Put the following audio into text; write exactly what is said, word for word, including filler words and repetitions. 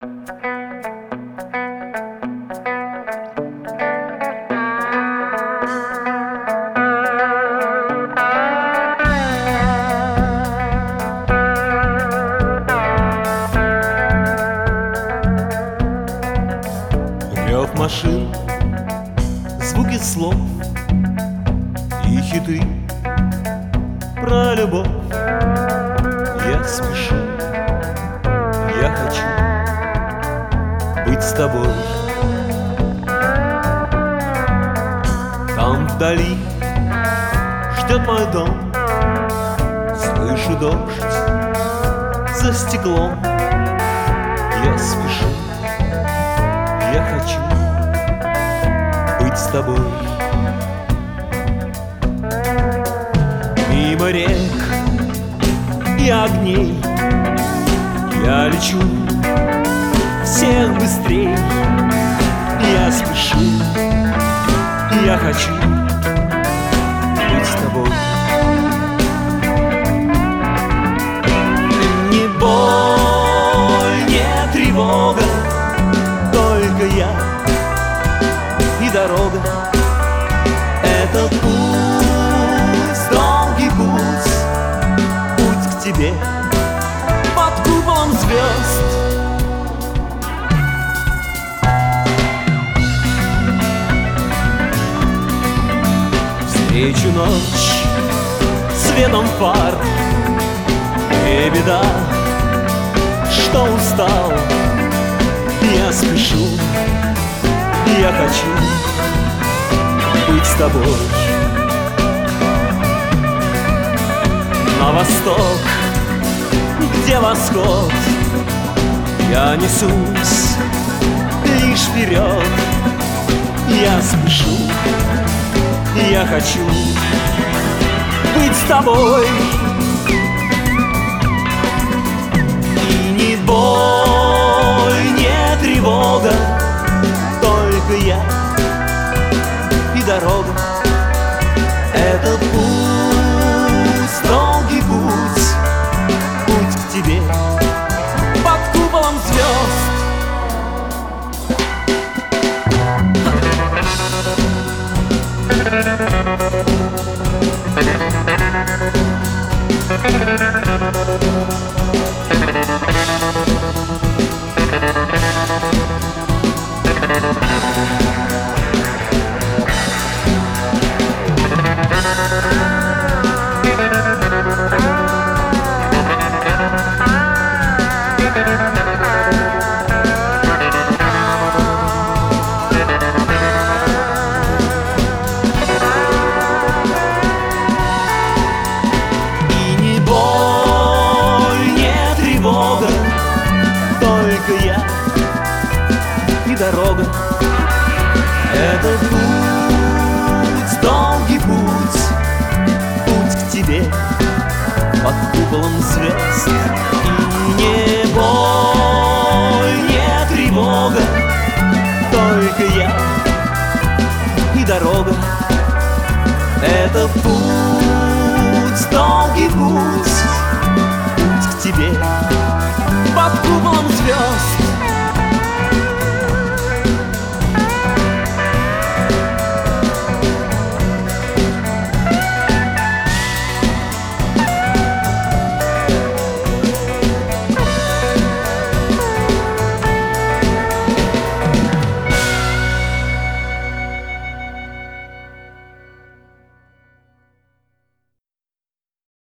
Рев машин, звуки слов и хиты про любовь. Я спешу, я хочу быть с тобой. Там вдали ждет мой дом, слышу дождь за стеклом. Я спешу, я хочу быть с тобой. Мимо рек и огней я лечу всех быстрей. Я спешу, я хочу быть с тобой. Не боль, не тревога, только я и дорога. Это путь, долгий путь, путь к тебе под куполом звезд. Встречу ночь светом фар. Не беда, что устал. Я спешу, я хочу быть с тобой. На восток, где восход, я несусь лишь вперед. Я спешу, я хочу быть с тобой. И ни боль, ни тревога, только я и дорога. Это путь, долгий путь, путь к тебе под куполом звезд. Дорога, это путь, долгий путь, путь к тебе под куполом звезд.